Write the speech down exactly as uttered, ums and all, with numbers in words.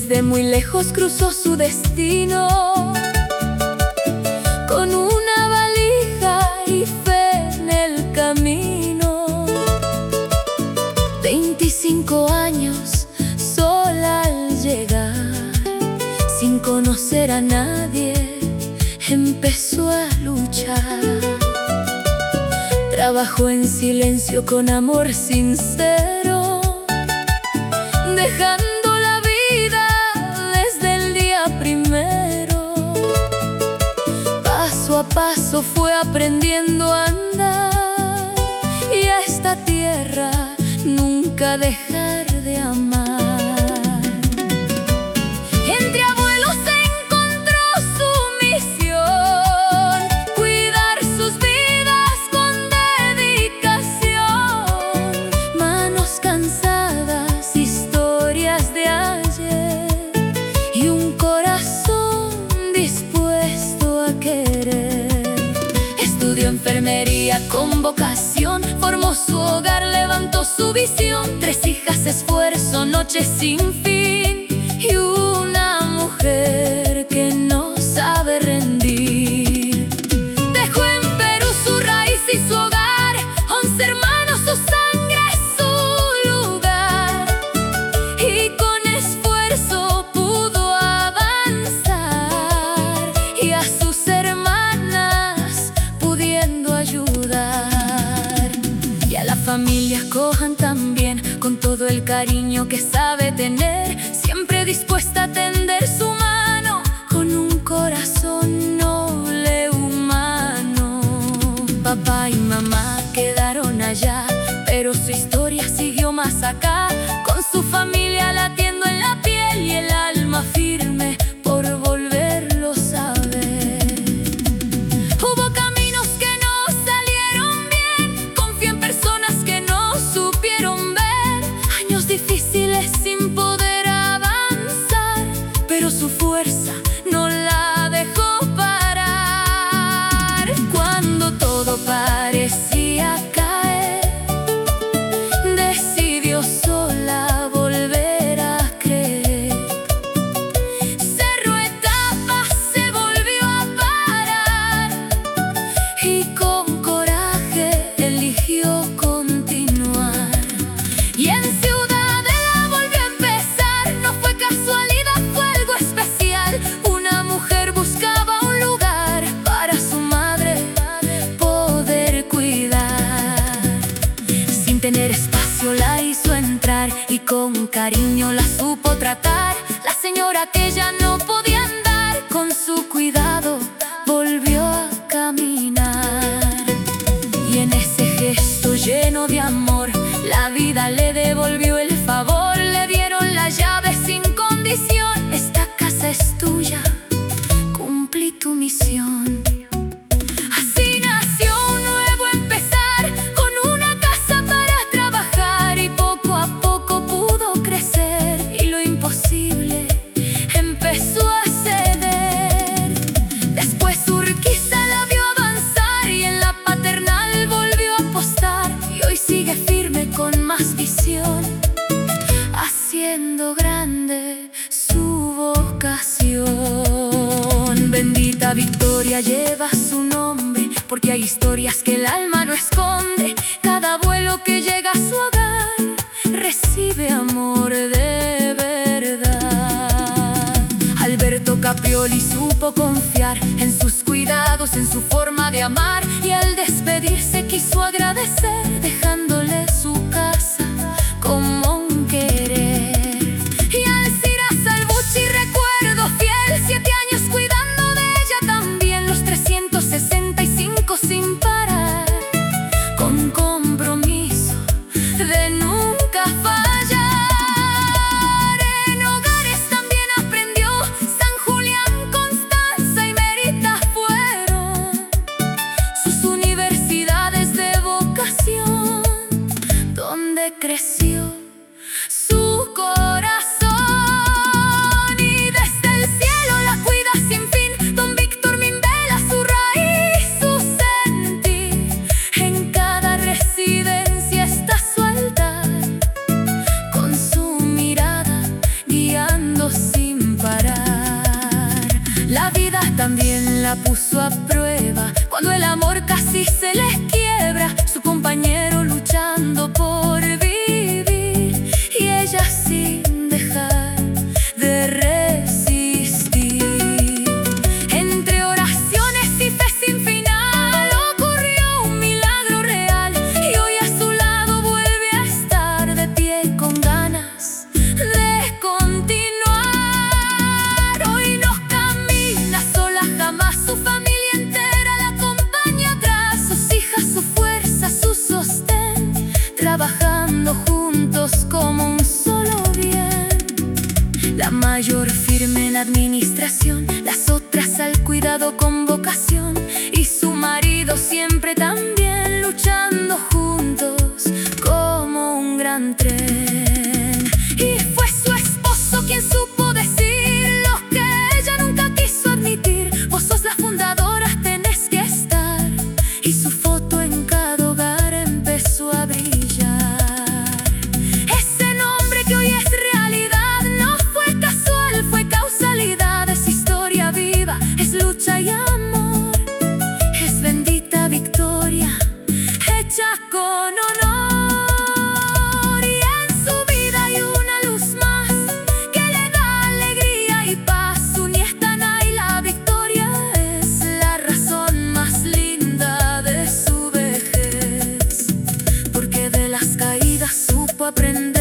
Desde muy lejos cruzó su destino, con una valija y fe en el camino. Veinticinco años sola al llegar, sin conocer a nadie, empezó a luchar. Trabajó en silencio con amor sincero, dejando la vida desde el día primero. Paso a paso fue aprendiendo a andar y a esta tierra nunca dejar de amar. Entre abuelos encontró su misión, cuidar sus vidas con dedicación. Manos cansadas, historias de ayer y un corazón dispuesto a querer. Estudió enfermería con vocación, formó su hogar, levantó su visión. Tres hijas, esfuerzo, noches sin fin y una mujer que no sabe rendir. Dejó en Perú su raíz y su hogar, once hermanos, su sangre, su lugar. Y con esfuerzo pudo avanzar y a sus hermanas pudiendo ayudar. Y a la familia cojan también, con todo el cariño que sabe tener, siempre dispuesta a tender su mano, con un corazón noble, humano. Papá y mamá quedaron allá, pero su historia siguió más acá, con su familia latiendo en la piel y el alma firme por volverlos a ver. Hubo caminos que no salieron bien, confió en personas que no supieron ver, años difíciles sin poder avanzar, pero su fuerza no la dejó parar. Cuando todo parecía caer, decidió sola volver a creer. Cerró etapas, se volvió a parar y con coraje eligió continuar. Y en Ciudadela volvió a empezar, no fue casualidad, fue algo especial. Una mujer buscaba un lugar para su madre poder cuidar. Sin tener espacio la hizo entrar y con cariño la supo tratar. La señora que ya no podía andar, con su cuidado volvió a caminar. Y en ese gesto lleno de amor, la vida le devolvió el favor. Le dieron la llave sin condición: esta casa es tuya, cumplí tu misión. Así nació un nuevo empezar, con una casa para trabajar, y poco a poco pudo crecer y lo imposible empezó a ceder. Después Urquiza la vio avanzar y en la paternal volvió a apostar, y hoy sigue firme con más visión, haciendo grande su vocación. Bendita victoria lleva su nombre, porque hay historias que el alma no esconde. Cada abuelo que llega a su hogar recibe amor de verdad. Alberto Caprioli supo confiar en sus cuidados, en su forma de amar, y al despedirse quiso agradecer, dejándole su casa como un querer. Y Alcira Salvucci recuerdo fiel, siete años cuidando de ella también, los trescientos sesenta y cinco sin parar, con compromiso de nunca fallar. En hogares también aprendió, San Julián, Constanza y Mérida fueron sus universidades de vocación, donde creció su corazón. Y desde el cielo la cuida sin fin don Víctor Mimbela, su raíz, su sentir. En cada puso a prueba. Cuando el amor casi se les quiebra, su compañero luchando por vivir y ella sin dejar de resistir. Entre oraciones y fe sin final ocurrió un milagro real, y hoy a su lado vuelve a estar de pie con ganas de continuar. Hoy no camina sola jamás, su familia entera la acompaña atrás, sus hijas, su fuerza, su sostén, trabajando juntos como un solo bien. La mayor firme en administración, las otras al cuidado con vocación, y su marido siempre también luchando juntos como un gran tren. Y fue su esposo quien supo decir lo que ella nunca quiso admitir: vos sos la fundadora, tenés que estar. Y su foto en cada hogar empezó a brillar. Ese nombre que hoy es realidad no fue casual, fue causalidad. Es historia viva, es lucha y amor, es bendita victoria hecha con honor. Y en su vida hay una luz más que le da alegría y paz. Su nieta Nay, la victoria es la razón más linda de su vejez, porque de las caídas supo aprender.